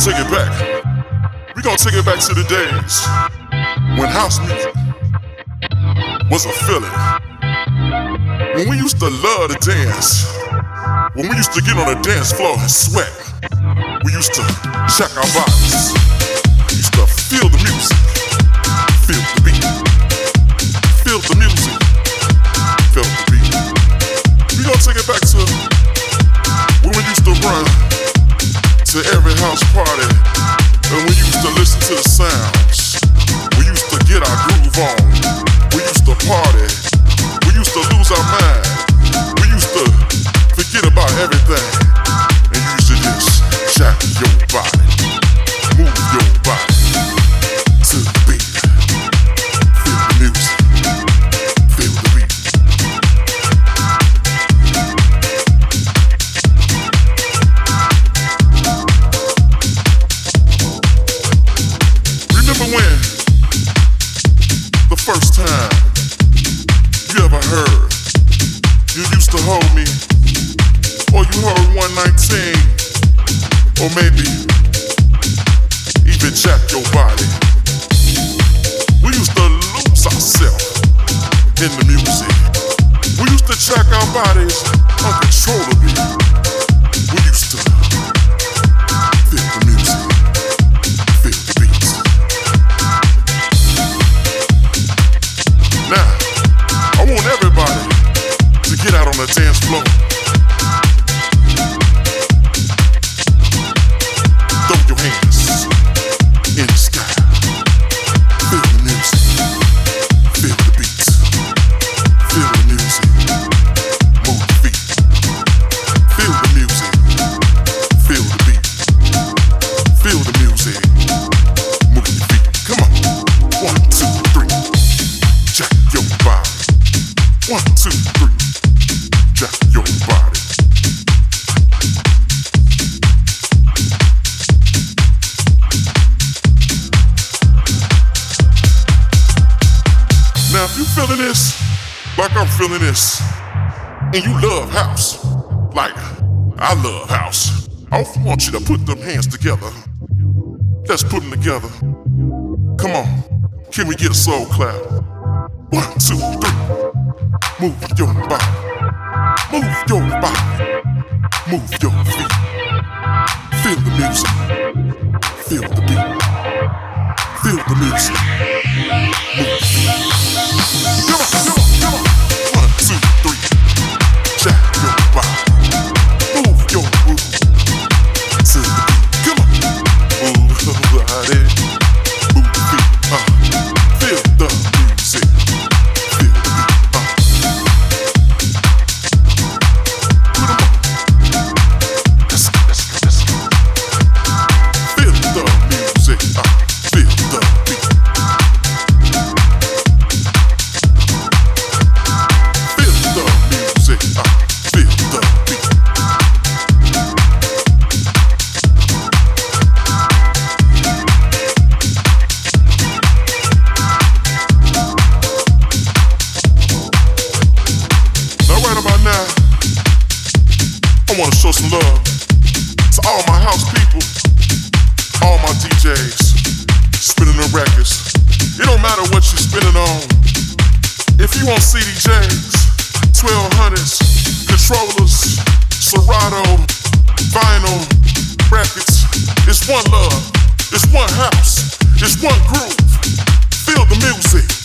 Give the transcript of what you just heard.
take it back. We gonna take it back to the days when house music was a feeling. When we used to love to dance. When we used to get on the dance floor and sweat. We used to check our bodies. We used to feel the music. Feel the beat. Feel the music. Feel the beat. We gonna take it back to when we used to run to every house party, and we used to listen to the sounds. We used to get our groove on. We used to party. We used to lose our mind. We used to forget about everything, and you used to just jack your body, move your body to the beat. Feel the music. Feel the beat. Remember when the first time you ever heard, you used to hold me, or you heard 119, or maybe even jack your body. We used to lose ourselves in the music. We used to jack our bodies uncontrollably. We used to feel the music, feel the beats. Now, I want everybody to get out on the dance floor. Throw your hands in the sky. Feel the music. Feel the beats. Feel the music. Move your feet. Feel the music. Feel the beat. Feel the music. Move your feet. Come on. 1, 2, 3. Jack your body. 1, 2, 3. Jack your body. Now if you feeling this like I'm feeling this, and you love house like I love house, I want you to put them hands together. Let's put them together. Come on, can we get a soul clap? 1, 2, 3. Move your body. Move your body. Move your feet. Feel the music. Feel the beat. Feel the music. Move your feet. Come on, come on, come on. 1, 2, 3. Jack your body. Move your booty to the beat. Come on. Move your body. Move your feet. Feel the music. Feel the beat. Put 'em on. Let's go, let's go, let's go. Feel the music. Feel the beat. Feel the music. Feel the beat. Now right about now, I want to show some love to all my house people, all my DJs, spinning the records. It don't matter what you're spinning on. If you want CDJs, 1200s, controllers, Serato, vinyl, records, it's one love, it's one house, it's one groove. Feel the music.